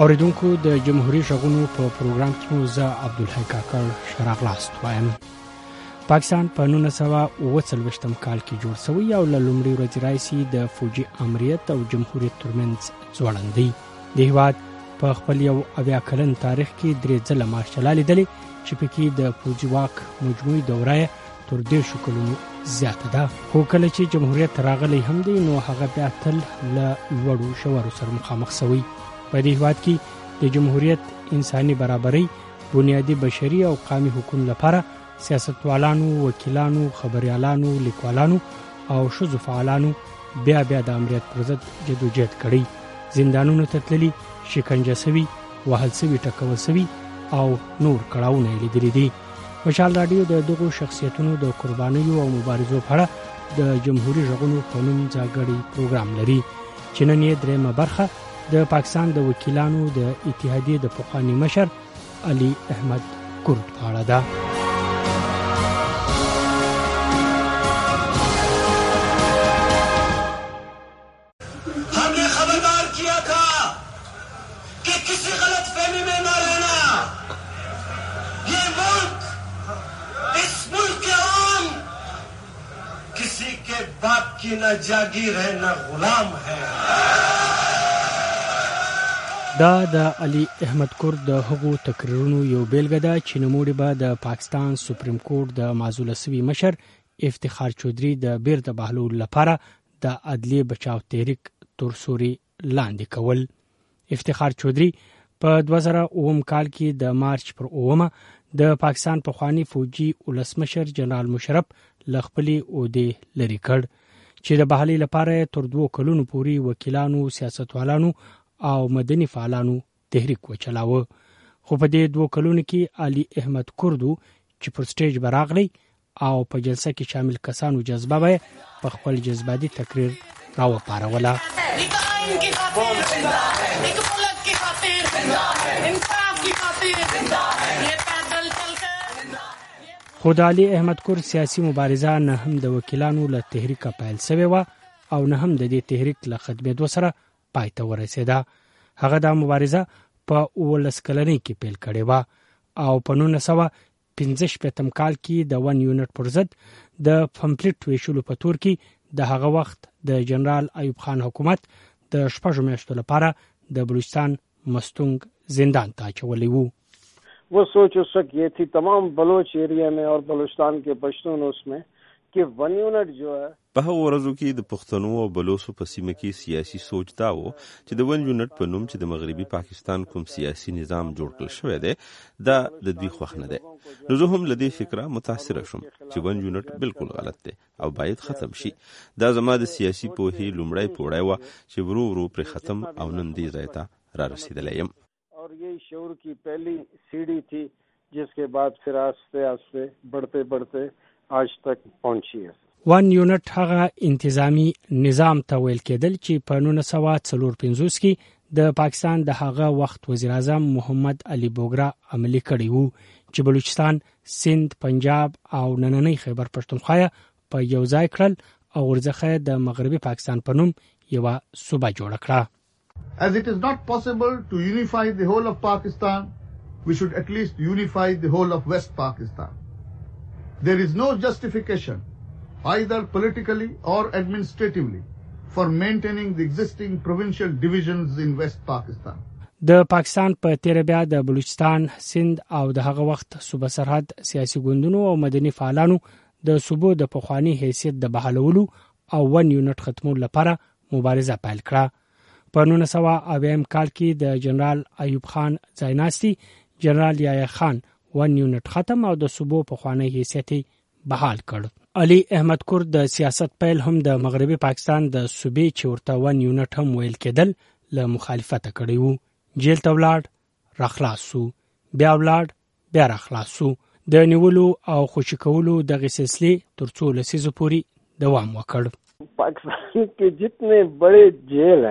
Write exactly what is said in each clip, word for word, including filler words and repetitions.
اوریدونکو د جمهوریت غږونو په پروګرام کې مو زه عبدالحی کاکړ شراغلاست وایم. پاکستان په نولس سوه اوه څلوېښتم کال کې جوړ شوی او له لومړۍ ورځې راهیسې د فوجي امریت او جمهوریت ترمنځ ځوړند دی. د هېواد په خپل یو اویا کلن تاریخ کې درې ځله مارشال لیدلې چې پکې د فوجي واک مجموعي دوره تر دېرشو کلونو زیاته ده. خو کله چې جمهوریت راغلی هم دی نو هغه بیا تل له لوړو ژورو سره مخامخ شوی. په دې هېواد کې د جمهوریت انساني برابرۍ، بنیادي بشري او قومي حقوقو لپاره سیاستوالانو، وکیلانو، خبريالانو، لیکوالانو او ښځو فعالانو بیا بیا د امریت پر ضد جدوجہد کړی. زندانونو ته تللي، شکنجه شوي، وهل شوي، ټکول شوي او نور کړاوونه یې لیدلي دي. مشال راډیو د دغو شخصیتونو د قربانیو او مبارزو په اړه د جمهوریت غږونو په نوم ځانګړی پروګرام لري چې نن یې درېیمه برخه د پاکستان د وکیلانو د اتحادیې د پخواني مشر علي احمد کرد په اړه ده. न जागीर है न غلام है. دا د علي احمد کرد د هغو تقریرونو یو بیلګه ده چې نوموړي به د پاکستان سپریم کورټ د معزوله شوي مشر افتخار چودھری د بیرته بهلولو لپاره د عدلیې بچاو تحریک تر سوري لاندې کول. افتخار چودھری په دوه زره اووم کال کې د مارچ پر اوومه د پاکستان پخوانی فوجي ولسمشر جنرال مشرف له خپلې عهدې لرې کړ چې د بحالۍ لپاره تر دوه کلونو پورې وکیلانو، سیاستوالانو او مدني فعالانو تحریک وچلاوه. خو په دې دوه کلونو کې علي احمد کردو چې پر سټیج براغلی او په جلسه کې شامل کسانو جذبه به په خپل جذباتي تقریر راوپاروله. خو د علي احمد کرد سیاسي مبارزه نه هم د وکیلانو له تحریکه پیل شوې وه او نه هم د دې تحریک له ختمېدو سره پای ته ورسېده. هغه دا مبارزه په اوولس کلنۍ کې پیل کړې وه او په نولس سوه پنځه شپېتم کال کې د ون یونټ پر ضد د پمفلټ ویشلو په تور کې د هغه وخت د جنرال ایوب خان حکومت د شپږو میاشتو لپاره د بلوچستان مستونګ زندان ته اچولی وو. वो सोच उस वक्त ये थी तमाम बलोच एरिया में और बलूचिस्तान के पश्तून उसमें कि वन यूनिट जो है په هغه ورځو کې د پښتنو او بلوچو په سیمه کې سیاسي سوچ دا و چې د ون یونټ په نوم چې د مغربي پاکستان کوم سیاسي نظام جوړ کړل شوی دی دا د دوی خوښ نه دی. نو زه هم له دې فکره متاثره شوم چې ون یونټ بالکل غلط دی او باید ختم شي. دا زما د سیاسي پوهې لومړی پوړی و چې ورو ورو پرې ختم او نن دې ځای ته را رسېدلی یم. और ये शऊर की पहली सीढ़ी थी जिसके बाद फिर आस्ते आस्ते बढ़ते बढ़ते आज तक पहुंची है. ون یونټ هغه انتظامی نظام ته ویل کېدل چې په نولس سوه څلور پنځوس کې د پاکستان د هغه وخت وزیر اعظم محمد علي بوګرا عملي کړی وو چې بلوچستان، سند، پنجاب او نننۍ خیبر پښتونخوا په یو ځای کړل او ورڅخه د مغربي پاکستان په نوم یوه صوبه جوړه کړه. As it is not possible to unify the whole of Pakistan, we should at least unify the whole of West Pakistan. There is no justification, either politically or administratively, for maintaining the existing provincial divisions in West Pakistan. د پاکستان په تیر بیا د بلوچستان، سند او د هغه وخت صوبه سرحد سیاسي ګوندونو او مدني فعالانو د صوبو د پخوانی حیثیت د بحالولو او ون یونټ ختمولو لپاره مبارزه پیل کړه. په نولس سوه اویایم کال کې د جنرال ایوب خان ځایناستي جنرال یحیی خان ون یونټ ختم او د صوبو پخوانی حیثیت بحال کړ. علي احمد کرد د سیاست پیل هم د مغربي پاکستان د صوبې چې ورته ون یونټ هم ویل کېدل له مخالفته کړی وو. جیل ته ولاړ، راخلاص سو، بیا ولاړ، بیا راخلاص سو. د نیولو او خوشي کولو دغه سلسلې تر څو لسیزو پورې دوام وکړ. पाकिस्तान के जितने बड़े जेल हैं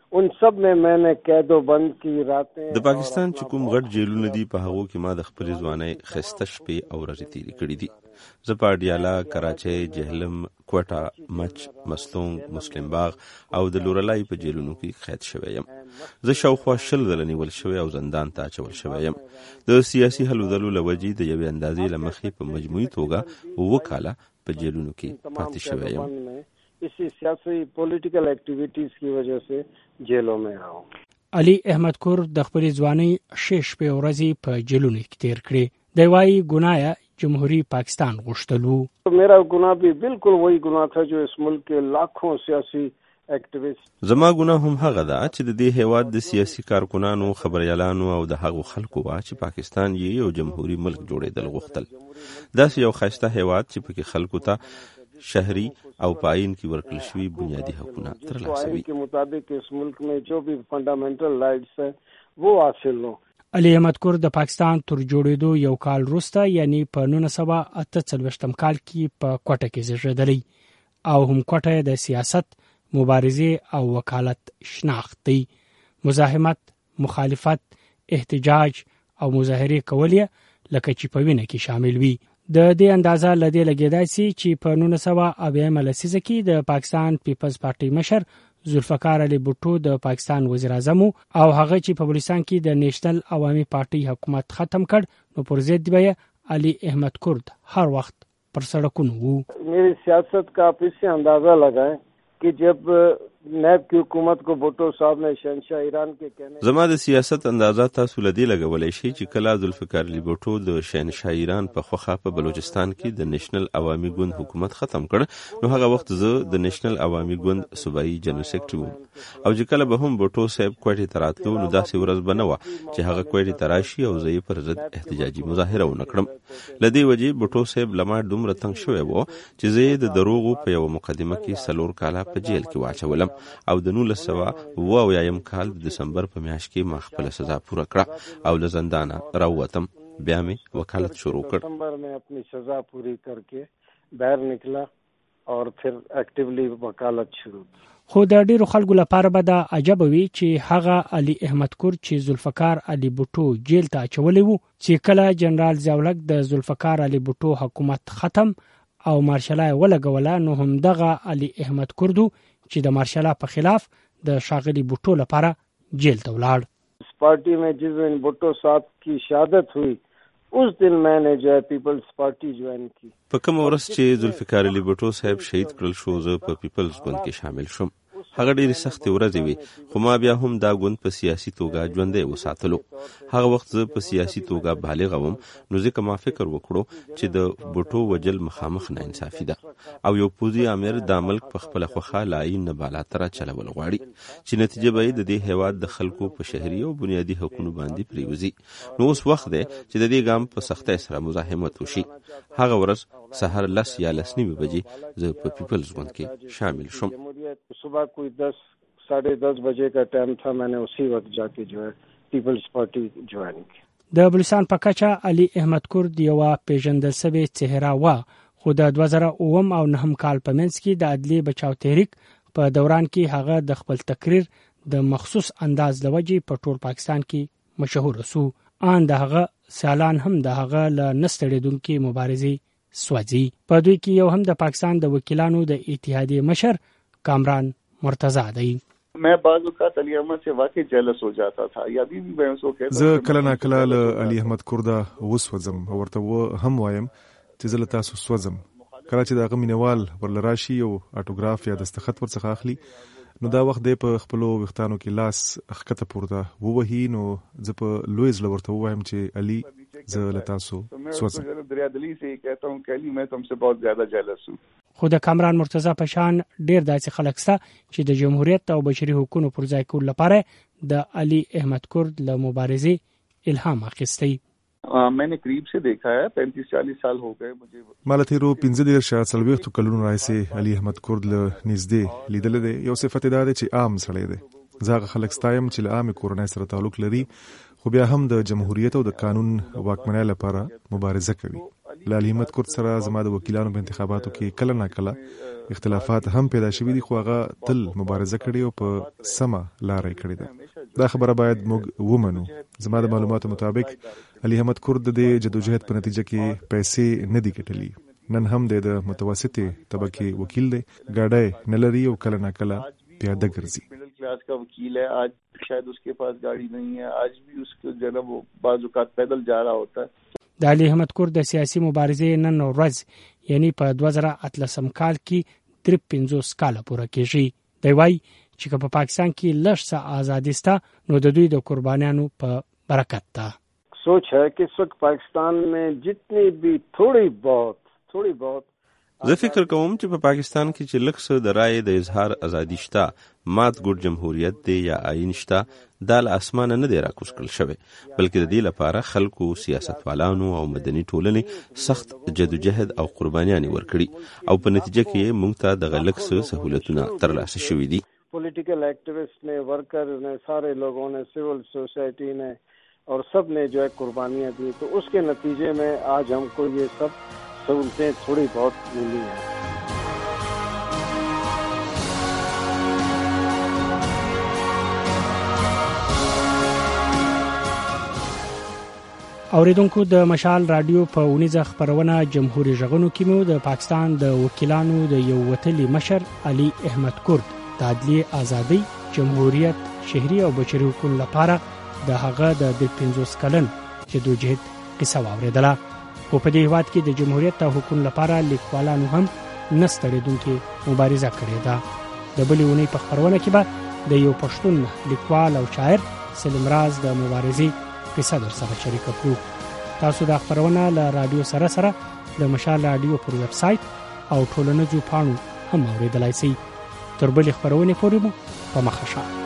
उन सब में मैंने कैद व बंद की रातें د پاکستان چې کوم غټ جیلونه دي په هغو کې ما د خپل ځوانۍ خسته شپې او ورځې تیرې کړې دي. زه په اډیالا، کراچۍ، جهلم، کوټه، مچ، مسلونګ، مسلم باغ او د لورلای په جیلونو کې قید شوی یم. زه شاوخوا شل ځله نیول شوی او زندان ته اچول شوی یم. د سیاسي هلو ځلو له وجې د یوې اندازې له مخې په مجموعي توګه اووه کاله په جیلونو کې پاتې شوی یم. इसी सियासी पॉलिटिकल एक्टिविटीज की वजह से जेलों में रहा हूँ. علي احمد کور د خپل ځواني شش په ورځې په جیلونو کې تیر کړې. دی وايي ګناه جمهوریت پاکستان غوښتلو. मेरा गुनाह भी बिल्कुल वही गुनाह था जो इस मुल्क के लाखों सियासी एक्टिविस्ट. زما ګناه هم هغه ده چې د دې هیواد د سیاسي کارکونانو، خبريالانو او د هغو خلکو وا چې پاکستان یې یو جمهوریت ملک جوړېدل غوښتل. داسې یو ښایسته هیواد چې پکې خلکو ته شهری او پاین کی ورکل شوی بنیادی حقوقونه ترلاسه وي. के मुताबिक इस मुल्क में जो भी फंडामेंटल राइट्स हैं वो हासिल हो. علي احمد کور د پاکستان تر جوړېدو یو کال وروسته یعنی په نولس سوه اته څلوېښتم کال کې په کوټه کې زیږېدلی او هم کوټه د سیاست، مبارزې او وکالت شناخت دی. مزاحمت، مخالفت، احتجاج او مظاهرې کول لکه چې په وینه کې شامل وي. د دې اندازه لدې لګیدای سي چې په نولس سوه اویایم لسیزه کې د پاکستان پیپلز پارټي مشر ذوالفقار علي بوټو د پاکستان وزیر اعظم او هغه چې په بلوچستان کې د نېشنل عوامي پارټي حکومت ختم کړ، نو پر ضد به علي احمد کورد هر وخت پر سړکونو وو. मेरी सियासत का आप इससे अंदाजा लगाएं कि जब نائب کی حکومت کو بھٹو صاحب نے شہنشاہ ایران کے کہنے زما د سیاست اندازه تاسو لدی لګولای شي چې کله ذوالفقار علي بوټو د شهنشاه ایران په خوخه په بلوچستان کې د نېشنل عوامي ګوند حکومت ختم کړ، نو هغه وخت زه د نېشنل عوامي ګوند صوبایي جنرال سیکریټري وم او چې کله به هم بوټو صاحب کوټې ته راتلو نو داسې ورځ به نه وه چې هغه کوټې ته راشي او زه یې پر ضد احتجاجي مظاهره ونه کړم. له دې وجې بوټو صاحب له ما دومره تنګ شوی و چې زه یې د دروغو په یوه مقدمه کې څلور کاله په جیل کې واچولم او د نولس سوه اوه اویایم کال د دسمبر په میاشت کې ما خپله سزا پوره کړه او له زندانه راووتم. بیا مې وکالت شروع کړ. دسمبر میں اپنی سزا پوری کر کے باہر نکلا اور پھر ایکټیولی وکالت شروع. خو د ډیرو خلکو لپاره به دا عجب وي چې هغه علي احمد کور چې ذوالفقار علي بوټو جیل ته اچولی وو، چې کله جنرال ضیاءالحق د ذوالفقار علي بوټو حکومت ختم او مارشلای ولګوله، نو هم دغه علي احمد کردو چې د مارشلا په خلاف د شاغلی بوټو لپاره جیل ته ولاړ. اس پارٹی میں جس دن بھٹو صاحب کی شہادت ہوئی اس دن میں نے جو ہے پیپلز پارٹی جوائن کی. په کوم ورځ چې ذوالفقار علي بوټو صاحب شهید کړل شو، زه په پیپلز ګوند کې شامل شوم. هغه ډېرې سختې ورځې وي، خو ما بیا هم دا ګوند په سیاسي توګه ژوندی وساتلو. هغه وخت زه په سیاسي توګه بالغ وم، نو ځکه ما فکر وکړو چې د بوټو وجل مخامخ نه انصافي ده او یو پوځي امیر دا ملک په خپله خوښه له آیین نه بالاتره چلول غواړي چې نتیجه به یې د دې هیواد د خلکو په شهري او بنیادي حقونو باندې پریوزي. نو اوس وخت دی چې د دې ګام په سختۍ سره مزاحمت وشي. هغه ورځ سهار لس یا لس نیمې بجې زه په پیپلز ګوند کې شامل شوم. صبح کوئی دس ساڑھے دس بجے کا ٹائم تھا، میں نے اسی وقت جا کے جو ہے پیپلز پارٹی جوائن کی. د بلوچستان په کچه علي احمد کورد یوه پیژندل شوې څهره وه، خو د دوه زره اووم او نهم کال په منځ کې د عدلي بچاو تحریک په دوران کې هغه د خپل تقریر د مخصوص انداز له وجې په ټول پاکستان کې مشهور سو. ان د هغه سیالان هم د هغه له نه ستړېدونکې مبارزې سوځي. په دوی کې یو هم د پاکستان د وکیلانو د اتحادیې مشر کامران مرتضی دی. میں بعض اوقات علی احمد سے واقعی جیلس ہو جاتا تھا یا ابھی بھی میں اس کو کہتا زه کله نا کله له علي احمد کوردا وسوځم او ورته هم وایم چې زه له تاسو سوځم. کله چې دغه مینوال ورل راشي او اټوګراف یا دستخط ورڅخه اخلي، نو دا وخت دی په خپلو وختانو کې لاس اخکته پورته ووهي، نو زه په لویز لورته وایم چې علي زه له تاسو سوځم. دریا دلی سے کہتا ہوں کہ علی میں تم سے بہت زیادہ جیلس ہوں. خو د کامران مرتضی په شان ډیر داسې خلک شته چې د جمهوریت او بشري حقوقو پر ځای کولو لپاره د علي احمد کورد له مبارزې الهام اخیستی. میں نے قریب سے دیکھا ہے، پینتیس چالیس سال ہو گئے مجھے. مالا تیرو پنځه دېرش یا څلوېښتو کلونو راهیسې علي احمد کورد له نږدې لیدلی دی. یو صفت یې دا دی چې عام سړی دی. زه هغه خلک ستایم چې له عامې کورنۍ سره تعلق لري، خو بیا هم د جمهوریت او د قانون واکمنۍ لپاره مبارزه کوي. له علي احمد کورد سره زما د وکیلانو په انتخاباتو کې کله نا کله اختلافات هم پیدا شوي دي، خو هغه تل مبارزه کړې او په سمه لاره یې کړې ده. دا خبره باید موږ ومنو. زما د معلوماتو مطابق علي احمد کورد د جدوجہد په نتیجه کې پیسې نه دي ګټلي. نن هم د متوسطې طبقه وکیل دی، ګاډی نه لري او کله نه کله پیاده ګرځي. मिडिल क्लास का वकील है, आज शायद उसके पास गाड़ी नहीं है, आज भी उसको जो है वो बाज़ औक़ात पैदल जा रहा होता है. د علي احمد کورد د سیاسي مبارزې نن ورځ یعنی په دوه زره اتلسم کال کې درې پنځوس کاله پوره کېږي. دی وایي چې په پاکستان کې لږ څه ازادي شته نو د دوی د قربانیانو په برکت ده. सोच है कि इस वक्त पाकिस्तान में जितनी भी थोड़ी बहुत थोड़ी बहुत زه فکر کوم چې په پا پاکستان کې چې لږ څه د رایې د اظهار ازادي شته، مات ګډ جمهوریت دی یا آئین شته، دا له اسمانه نه دی راکوز کړل شوی، بلکې د دې لپاره خلکو، سیاستوالانو او مدني ټولنې سخت جدوجهد او قربانیانې ورکړي او په نتیجه کې موږ ته دغه لږ څه سهولتونه ترلاسه شوي دي. پولیټیکل ایکټیویسٹ نے، ورکر نے، سارے لوگوں نے، سول سوسائٹی نے اور سب نے جو ہے قربانیاں دی، تو اس کے نتیجے میں آج ہم کو یہ سب سہولتیں تھوڑی بہت ملی ہیں. اوریدونکو د مشال رادیو په اونیزه خبرونه جمهوریت ژغونو کې مو د پاکستان د وکیلانو د یو وتلی مشر علي احمد کورد د عدلیه ازادي، جمهوریت، شهري او بشري حقوقو لپاره د هغه د پنځوس کلن جدوجهد قصه واوریدله. او په دې هیواد کې د جمهوریت او حقوقو لپاره لیکوالانو هم نستړېدونکې مبارزه کړې ده. د بلې اونۍ په خبرونه کې به د یو پښتون لیکوال او شاعر سلیم راز د مبارزې قصه در سره شریکه کړو. تاسو د خبرونه له رادیو سره سره د مشال رادیو پر ویب سایټ او ټولنیزو پاڼو هم اوریدلای شئ. تر بلې خبرونه پورې مو په مخه شه.